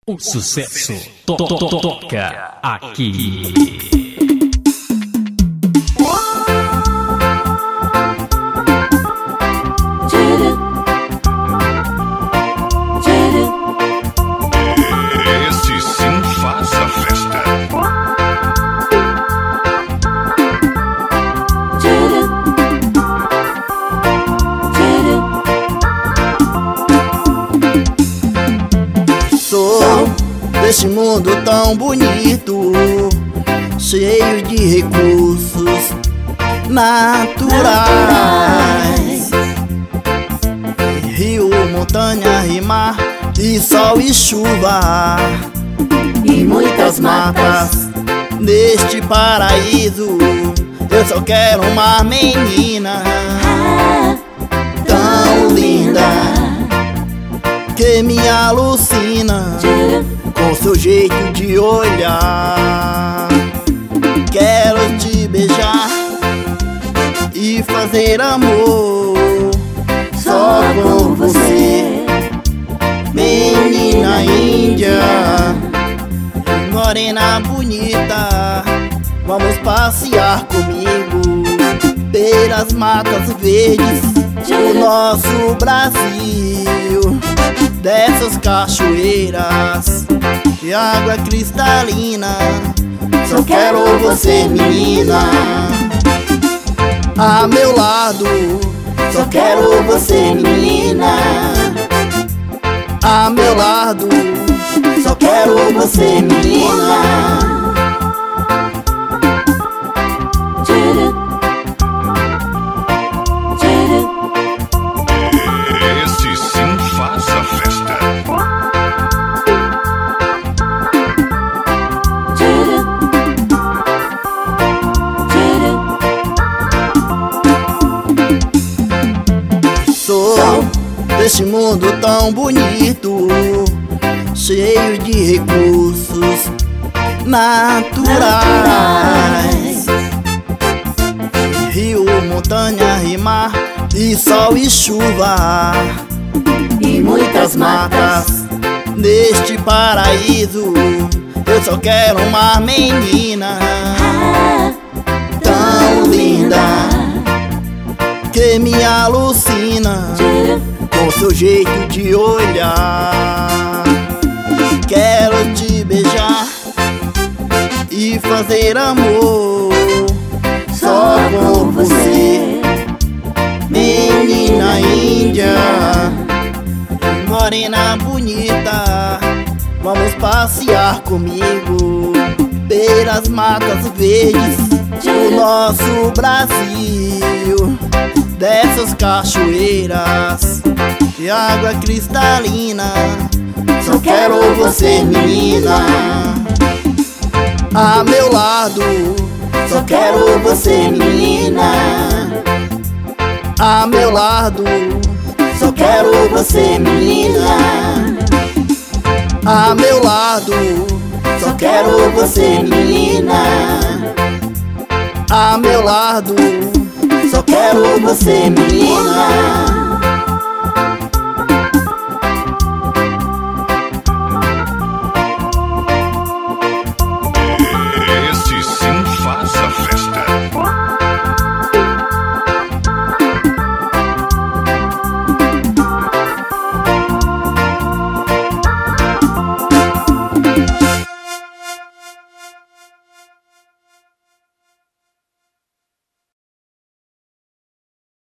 O sucesso toca aqui. Esse sim faz a festa. Sou deste mundo tão bonito, cheio de recursos naturais. Rio, montanha e mar, e sol e chuva, e muitas matas. Neste paraíso eu só quero uma menina tão linda que me alucina com seu jeito de olhar. Quero te beijar e fazer amor só com você, menina índia, morena bonita. Vamos passear comigo pelas matas verdes do nosso Brasil, dessas cachoeiras e água cristalina. Só quero você, menina, a meu lado. Só quero você, menina, a meu lado. Só quero você, menina. Esse sim faz a festa. Sou deste mundo tão bonito, cheio de recursos naturais. Rio, montanha e mar, e sol e chuva, e muitas matas. Neste paraíso eu só quero uma menina tão linda que me alucina com seu jeito de olhar. Quero te beijar e fazer amor só com você, menina índia, morena bonita. Vamos passear comigo pelas matas verdes do nosso Brasil, dessas cachoeiras e água cristalina. Só quero você, menina, a meu lado. Só quero você, menina, a meu lado. Só quero você, menina, a meu lado. Só quero você, menina, a meu lado. Só quero você, menina.